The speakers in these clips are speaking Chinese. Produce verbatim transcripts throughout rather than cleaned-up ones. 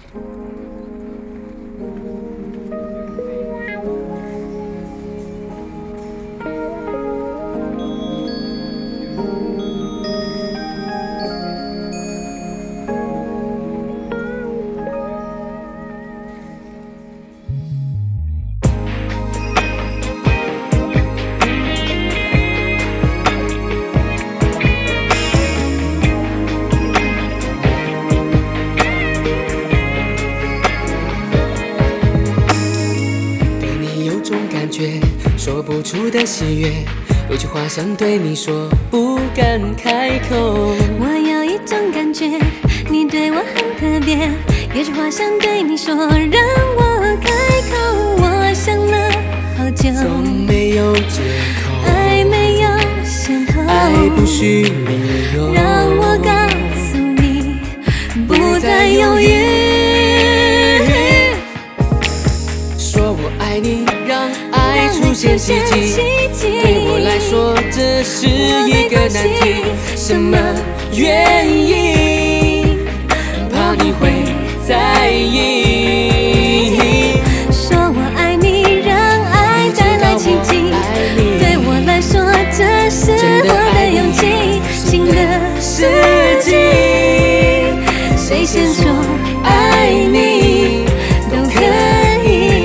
说不出的喜悦，有句话想对你说，不敢开口。 我有一种感觉，你对我很特别，有句话想对你说，让我开口。我想了好久， 总没有借口， 爱没有先后， 爱不需理由， 让我告诉你，不再犹豫。 说我爱你，让爱出现奇迹，对我来说这是一个难题。什么原因？怕你会在意。 说我爱你，让爱带来奇迹，对我来说这是我的勇气。新的世纪，谁先说爱你都可以。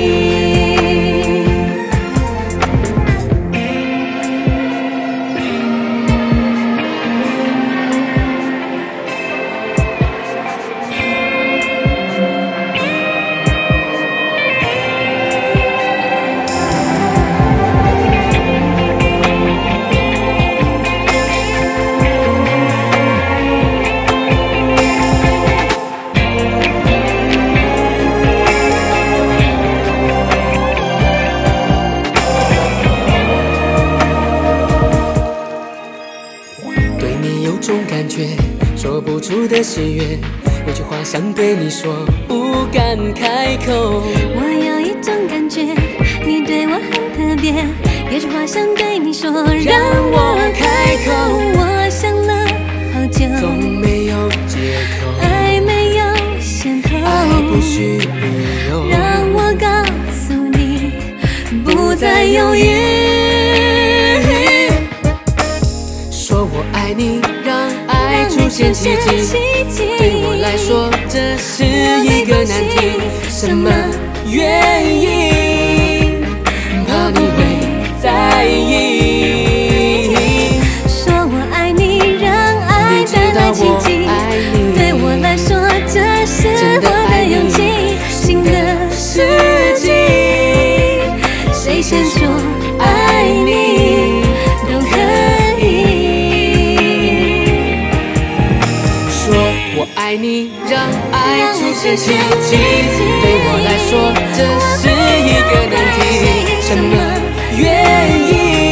说不出的喜悦，有句话想对你说，不敢开口。 我有一种感觉，你对我很特别，有句话想对你说，让我开口。我想了好久， 总没有借口， 爱没有先后， 爱不需理由， 让我告诉你，不再犹豫。 说我爱你，让爱出现奇迹，对我来说这是一个难题。什么原因？怕你会在意。 说我爱你，让爱带来奇迹，对我来说这是我的勇气。新的世纪，谁先说爱你都可以。 我爱你，让爱出现奇迹，对我来说这是一个难题。什么原因？